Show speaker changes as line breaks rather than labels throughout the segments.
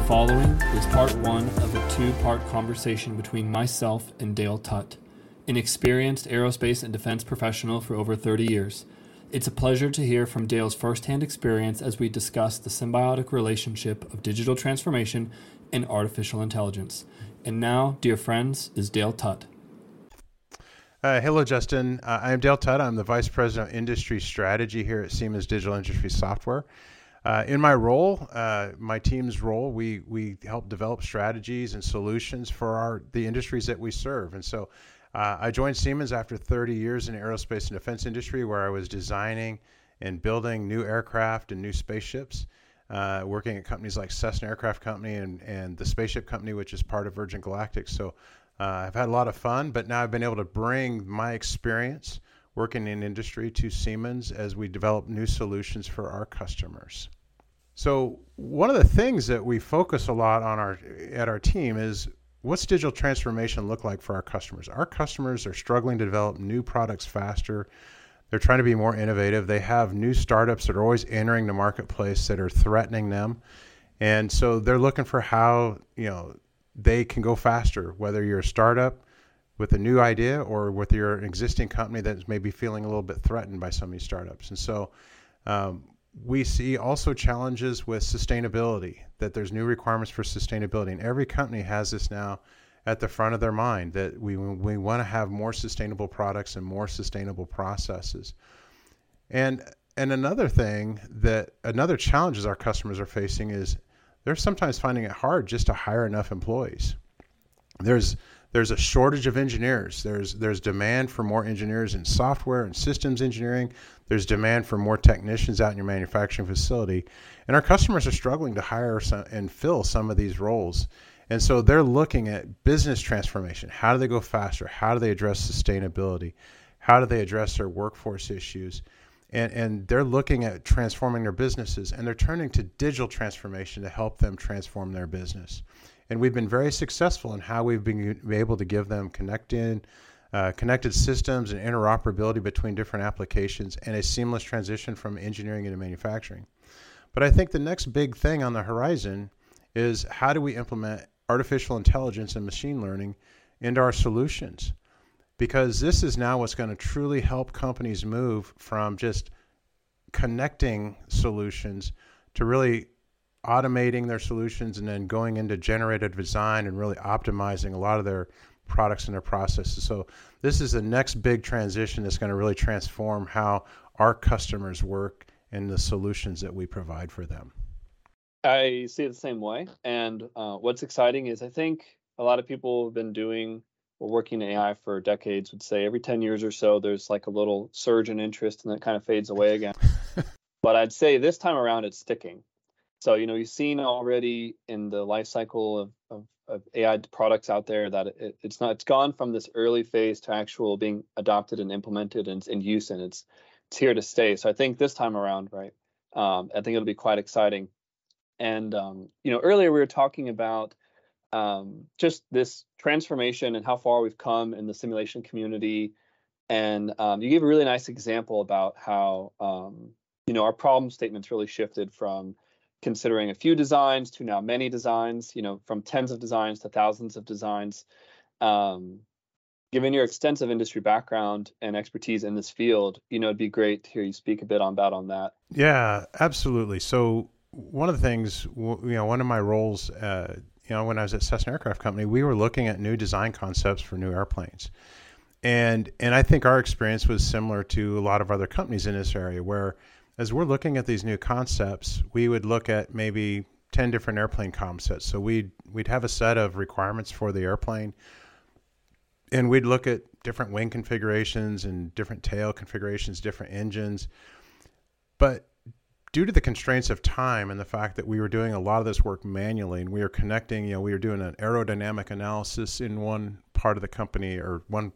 following is part one of a two-part conversation between myself and Dale Tutt, an experienced aerospace and defense professional for over 30 years. It's a pleasure to hear from Dale's firsthand experience as we discuss the symbiotic relationship of digital transformation and artificial intelligence. And now, dear friends, is Dale Tutt.
Hello, Justin. I'm Dale Tutt. I'm the Vice President of Industry Strategy here at Siemens Digital Industries Software. In my role, my team's role, we help develop strategies and solutions for the industries that we serve. And so I joined Siemens after 30 years in the aerospace and defense industry, where I was designing and building new aircraft and new spaceships, working at companies like Cessna Aircraft Company and the Spaceship Company, which is part of Virgin Galactic. So I've had a lot of fun, but now I've been able to bring my experience working in industry to Siemens as we develop new solutions for our customers. So one of the things that we focus a lot on at our team is, what's digital transformation look like for our customers? Our customers are struggling to develop new products faster. They're trying to be more innovative. They have new startups that are always entering the marketplace that are threatening them. And so they're looking for how, they can go faster, whether you're a startup with a new idea or with your existing company that's maybe feeling a little bit threatened by some of these startups. And so we see also challenges with sustainability, that there's new requirements for sustainability. And every company has this now at the front of their mind, that we want to have more sustainable products and more sustainable processes. And another challenges our customers are facing is they're sometimes finding it hard just to hire enough employees. There's a shortage of engineers. There's demand for more engineers in software and systems engineering. There's demand for more technicians out in your manufacturing facility. And our customers are struggling to hire and fill some of these roles. And so they're looking at business transformation. How do they go faster? How do they address sustainability? How do they address their workforce issues? And they're looking at transforming their businesses, and they're turning to digital transformation to help them transform their business. And we've been very successful in how we've been able to give them connected systems and interoperability between different applications and a seamless transition from engineering into manufacturing. But I think the next big thing on the horizon is, how do we implement artificial intelligence and machine learning into our solutions? Because this is now what's going to truly help companies move from just connecting solutions to really automating their solutions and then going into generative design and really optimizing a lot of their products and their processes. So this is the next big transition that's going to really transform how our customers work and the solutions that we provide for them.
I see it the same way. And what's exciting is, I think a lot of people have been working in AI for decades, would say every 10 years or so, there's like a little surge in interest and then it kind of fades away again. But I'd say this time around, it's sticking. So, you've seen already in the life cycle of AI products out there that it's gone from this early phase to actual being adopted and implemented and in use, and it's here to stay. So I think this time around, right, I think it'll be quite exciting. And, earlier we were talking about just this transformation and how far we've come in the simulation community. And you gave a really nice example about how, our problem statements really shifted from considering a few designs to now many designs, from tens of designs to thousands of designs. Given your extensive industry background and expertise in this field, it'd be great to hear you speak a bit about that.
Yeah, absolutely. So one of the things, one of my roles, when I was at Cessna Aircraft Company, we were looking at new design concepts for new airplanes. And I think our experience was similar to a lot of other companies in this area, where as we're looking at these new concepts, we would look at maybe 10 different airplane concepts. So we'd have a set of requirements for the airplane, and we'd look at different wing configurations and different tail configurations, different engines. But due to the constraints of time and the fact that we were doing a lot of this work manually, and we were connecting, we were doing an aerodynamic analysis in one part of the company or one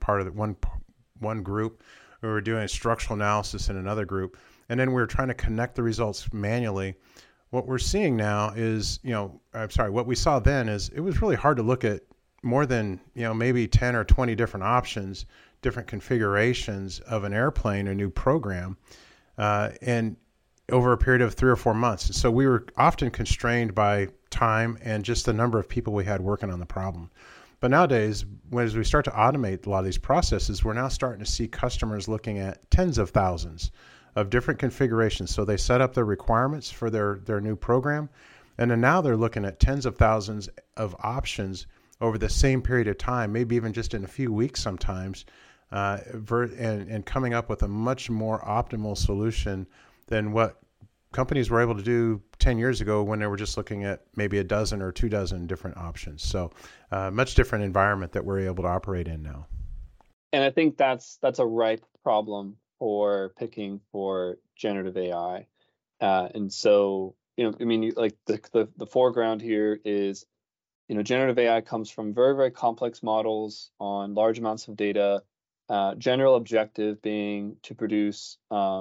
group, we were doing a structural analysis in another group, and then we were trying to connect the results manually. What we're seeing now is, what we saw then is it was really hard to look at more than, maybe 10 or 20 different options, different configurations of an airplane, a new program. And over a period of 3 or 4 months. And so we were often constrained by time and just the number of people we had working on the problem. But nowadays, as we start to automate a lot of these processes, we're now starting to see customers looking at tens of thousands of different configurations. So they set up their requirements for their new program, and then now they're looking at tens of thousands of options over the same period of time, maybe even just in a few weeks sometimes, and coming up with a much more optimal solution than what companies were able to do 10 years ago when they were just looking at maybe a dozen or 24 different options. So much different environment that we're able to operate in now.
And I think that's a ripe problem for picking for generative AI. And so, I mean, like the foreground here is, generative AI comes from very, very complex models on large amounts of data, general objective being to produce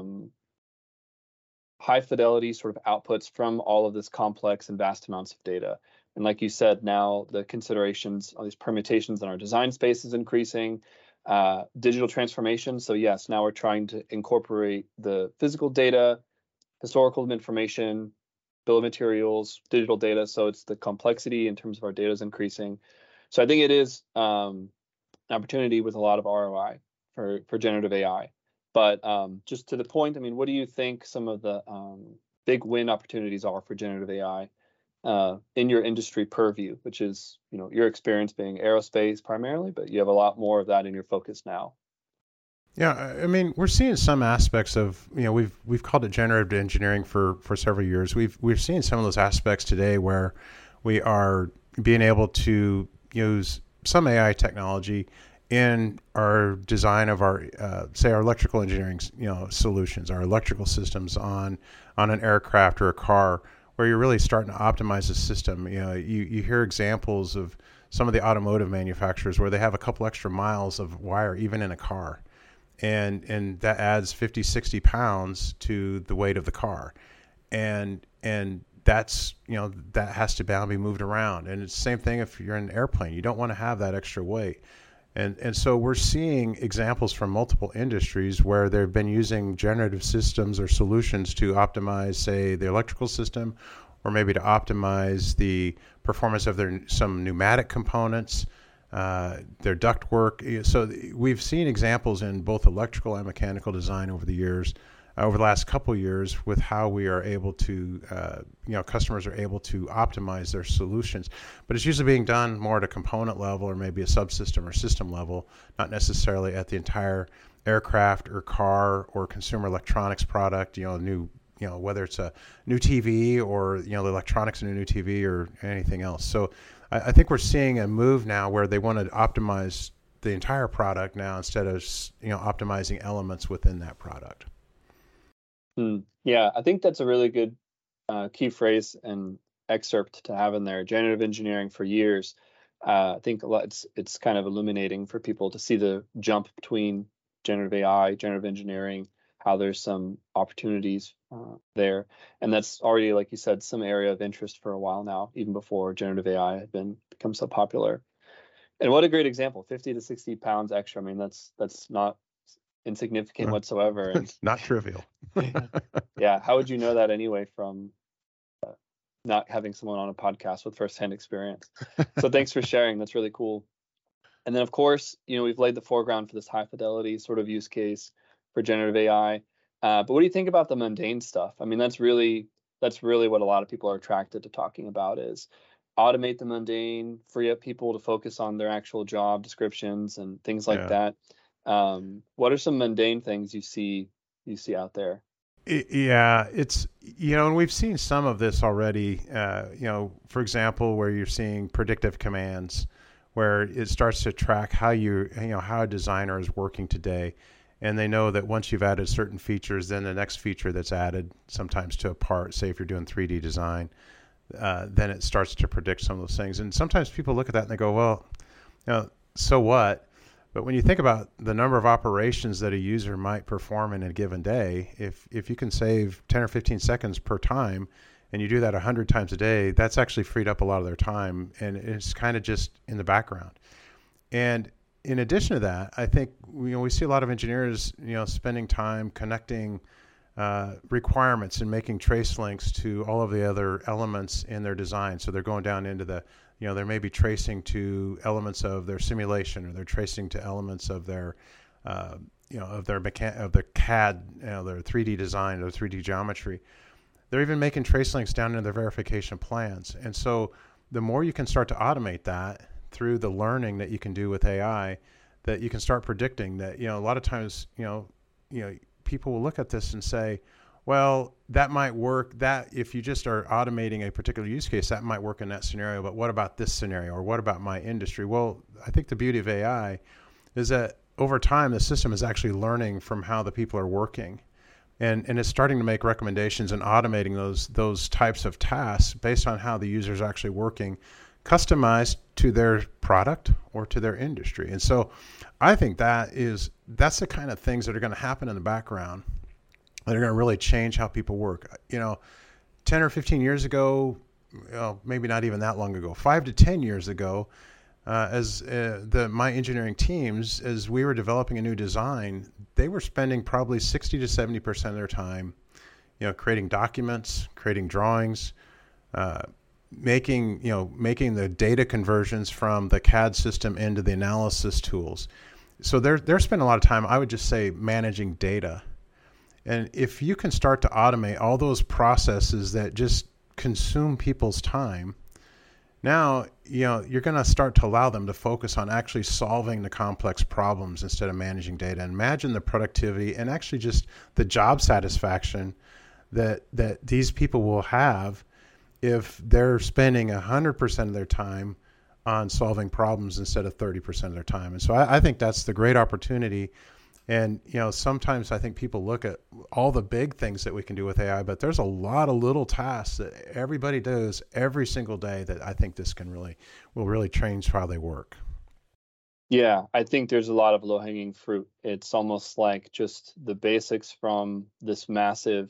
high fidelity sort of outputs from all of this complex and vast amounts of data. And like you said, now the considerations, all these permutations in our design space is increasing, digital transformation. So yes, now we're trying to incorporate the physical data, historical information, bill of materials, digital data. So it's the complexity in terms of our data is increasing. So I think it is an opportunity with a lot of ROI for generative AI. But just to the point, I mean, what do you think some of the big win opportunities are for generative AI in your industry purview, which is, your experience being aerospace primarily, but you have a lot more of that in your focus now.
Yeah, I mean, we're seeing some aspects of, we've called it generative engineering for several years. We've seen some of those aspects today where we are being able to use some AI technology in our design of our, say, our electrical engineering, solutions, our electrical systems on an aircraft or a car, where you're really starting to optimize the system. You hear examples of some of the automotive manufacturers where they have a couple extra miles of wire even in a car, and that adds 50, 60 pounds to the weight of the car, and that's that has to be moved around. And it's the same thing if you're in an airplane. You don't want to have that extra weight. And so we're seeing examples from multiple industries where they've been using generative systems or solutions to optimize, say, the electrical system, or maybe to optimize the performance of some pneumatic components, their ductwork. So we've seen examples in both electrical and mechanical design over the years, over the last couple of years, with how we are able to, customers are able to optimize their solutions. But it's usually being done more at a component level or maybe a subsystem or system level, not necessarily at the entire aircraft or car or consumer electronics product, whether it's a new TV or, the electronics in a new TV or anything else. So I think we're seeing a move now where they want to optimize the entire product now instead of, optimizing elements within that product.
Yeah, I think that's a really good key phrase and excerpt to have in there. Generative engineering for years. I think it's kind of illuminating for people to see the jump between generative AI, generative engineering, how there's some opportunities there. And that's already, like you said, some area of interest for a while now, even before generative AI had become so popular. And what a great example, 50 to 60 pounds extra. I mean, that's not insignificant whatsoever. And
not trivial.
Yeah. How would you know that anyway from not having someone on a podcast with firsthand experience? So thanks for sharing. That's really cool. And then, of course, we've laid the foreground for this high fidelity sort of use case for generative AI. But what do you think about the mundane stuff? I mean, that's really what a lot of people are attracted to talking about is automate the mundane, free up people to focus on their actual job descriptions and things like that. What are some mundane things you see out there?
Yeah, it's, and we've seen some of this already, for example, where you're seeing predictive commands, where it starts to track how how a designer is working today. And they know that once you've added certain features, then the next feature that's added sometimes to a part, say if you're doing 3D design, then it starts to predict some of those things. And sometimes people look at that and they go, well, so what? But when you think about the number of operations that a user might perform in a given day, if you can save 10 or 15 seconds per time, and you do that 100 times a day, that's actually freed up a lot of their time, and it's kind of just in the background. And in addition to that, I think we see a lot of engineers, spending time connecting requirements and making trace links to all of the other elements in their design. So they're going down into the, they may be tracing to elements of their simulation, or they're tracing to elements of their, of their CAD, their 3D design or 3D geometry. They're even making trace links down into their verification plans. And so the more you can start to automate that through the learning that you can do with AI, that you can start predicting that, a lot of times, people will look at this and say, well, that might work, that if you just are automating a particular use case, that might work in that scenario, but what about this scenario, or what about my industry? Well, I think the beauty of AI is that over time, the system is actually learning from how the people are working, and it's starting to make recommendations and automating those types of tasks based on how the user is actually working, customized to their product or to their industry. And so I think that's the kind of things that are going to happen in the background that are going to really change how people work. 10 or 15 years ago, maybe not even that long ago, 5 to 10 years ago, my engineering teams, as we were developing a new design, they were spending probably 60 to 70% of their time, creating documents, creating drawings, making the data conversions from the CAD system into the analysis tools. So they're spending a lot of time, I would just say, managing data. And if you can start to automate all those processes that just consume people's time, now you're going to start to allow them to focus on actually solving the complex problems instead of managing data. And imagine the productivity and actually just the job satisfaction that these people will have if they're spending 100% of their time on solving problems instead of 30% of their time. And so I think that's the great opportunity. And, sometimes I think people look at all the big things that we can do with AI, but there's a lot of little tasks that everybody does every single day that I think this will really change how they work.
Yeah, I think there's a lot of low-hanging fruit. It's almost like just the basics from this massive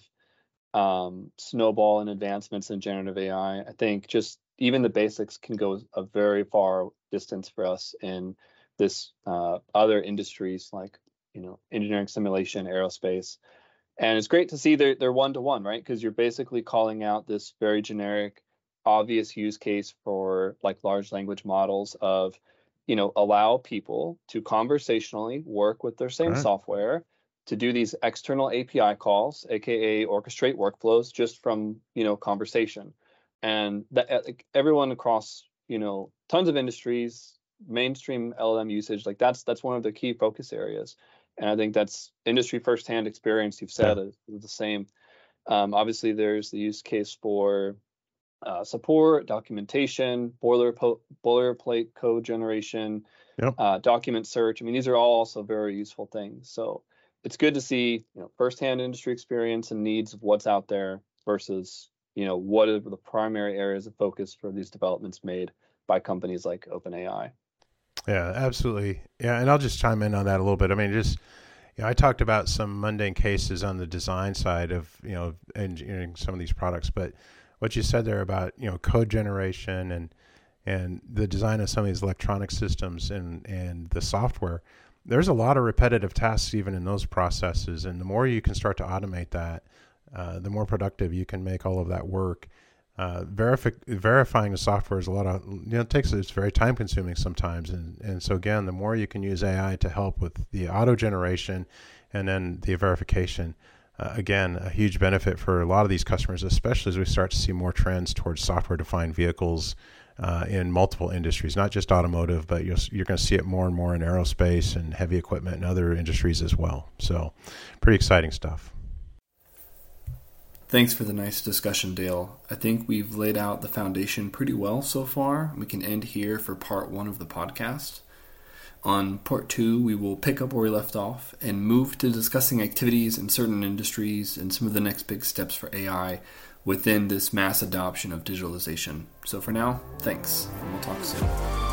snowball in advancements in generative AI. I think just even the basics can go a very far distance for us in this other industries like engineering, simulation, aerospace. And it's great to see they're one-to-one, right? Because you're basically calling out this very generic, obvious use case for like large language models of, allow people to conversationally work with their same software to do these external API calls, aka orchestrate workflows just from, conversation. And that everyone across, tons of industries, mainstream LLM usage, like that's one of the key focus areas. And I think that's industry firsthand experience. You've said is the same. Obviously, there's the use case for support, documentation, boilerplate code generation, document search. I mean, these are all also very useful things. So it's good to see firsthand industry experience and needs of what's out there versus what are the primary areas of focus for these developments made by companies like OpenAI.
Yeah, absolutely. Yeah, and I'll just chime in on that a little bit. I mean, I talked about some mundane cases on the design side of, engineering some of these products, but what you said there about, code generation and the design of some of these electronic systems and the software, there's a lot of repetitive tasks even in those processes. And the more you can start to automate that, the more productive you can make all of that work. Verifying the software is a lot of, it's very time consuming sometimes. And so again, the more you can use AI to help with the auto generation and then the verification, again, a huge benefit for a lot of these customers, especially as we start to see more trends towards software defined vehicles in multiple industries, not just automotive, but you're going to see it more and more in aerospace and heavy equipment and other industries as well. So pretty exciting stuff.
Thanks for the nice discussion, Dale. I think we've laid out the foundation pretty well so far. We can end here for part 1 of the podcast. On part 2, we will pick up where we left off and move to discussing activities in certain industries and some of the next big steps for AI within this mass adoption of digitalization. So for now, thanks, and we'll talk soon.